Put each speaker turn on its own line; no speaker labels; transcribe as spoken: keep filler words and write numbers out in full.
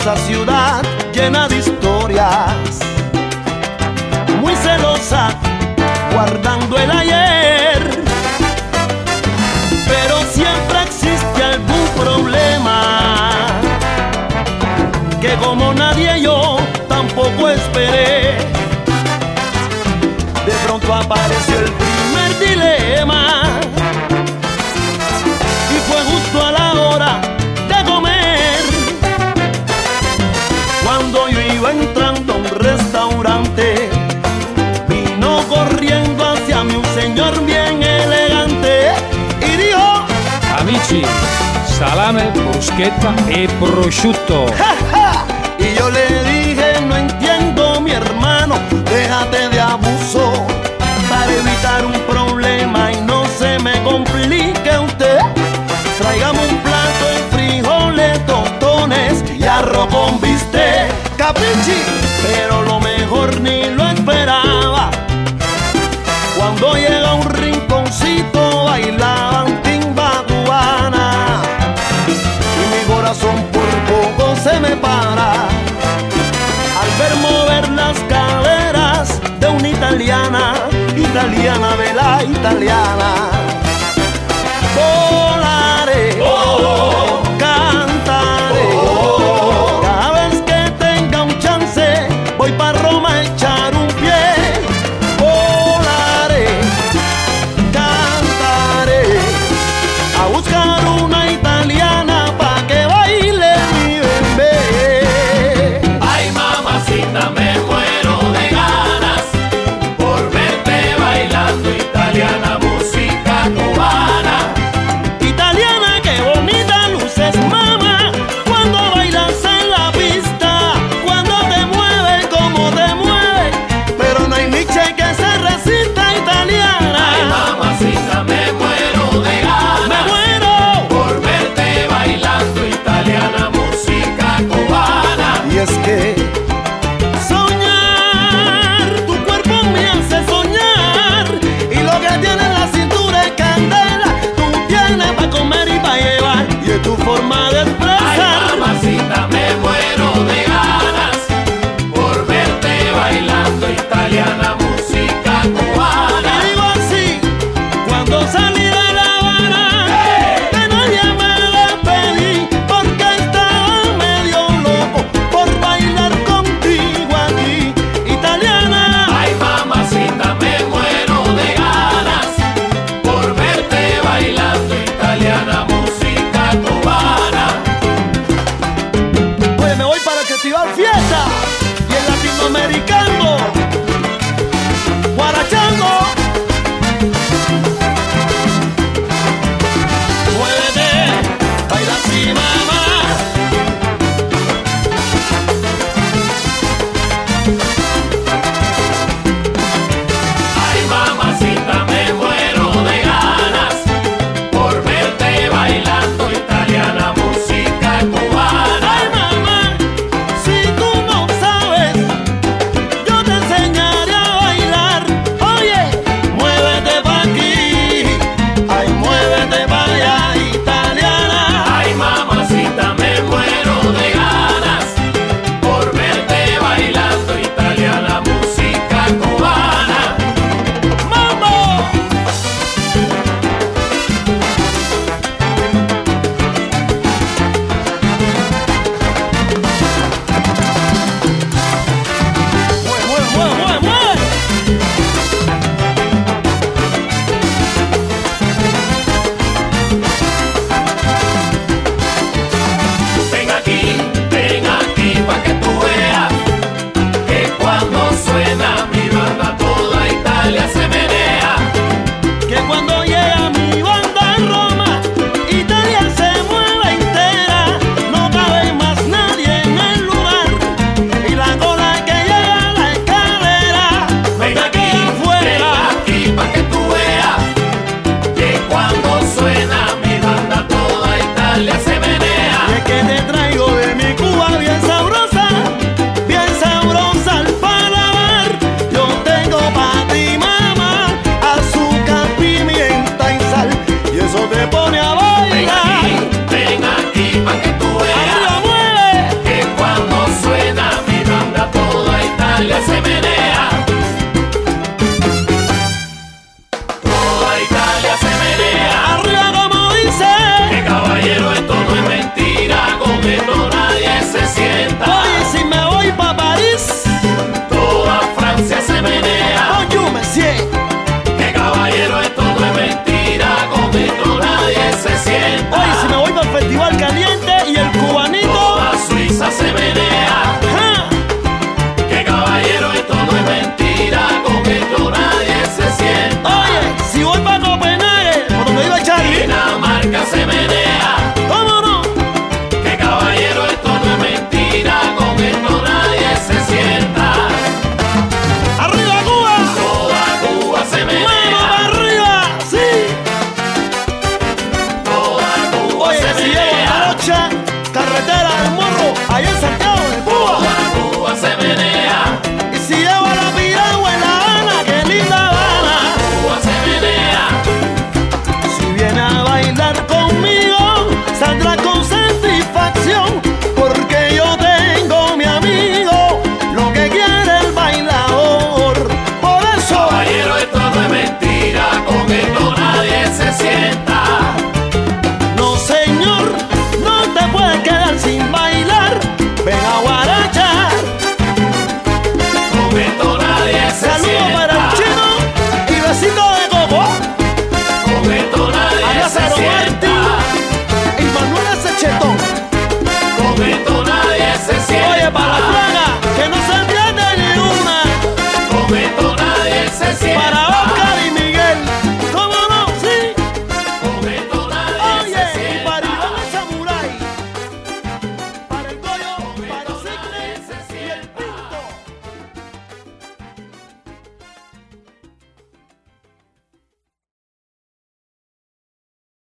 esa ciudad llena de historias, muy celosa, guardando el ayer, pero siempre existe algún problema que como nadie yo tampoco esperé. De pronto apareció el primer dilema y fue justo a la hora de comer, cuando yo iba entrando a un restaurante. Vino corriendo hacia mí un señor bien elegante y dijo:
Amici, salame, bruschetta e prosciutto.
¡Ja, ja! Y yo le dije: no entiendo, mi hermano, déjate de abuso, para evitar un problema y no se me complique usted. Tráigame un plato de frijoles, tostones y arroz con bistec, capichi. Pero lo mejor ni lo esperaba, cuando llega a un rinconcito bailaban timba cubana, y mi corazón por poco se me para al ver mover las caderas de una italiana, italiana de la italiana. Volaré, oh, cantaré, oh, cada vez que tenga un chance voy para Roma a echar un pie. Volaré, cantaré, a buscar una italiana pa' que baile mi bebé.
Ay, mamacita, me muero de ganas por verte bailando italiana música. bailarle así.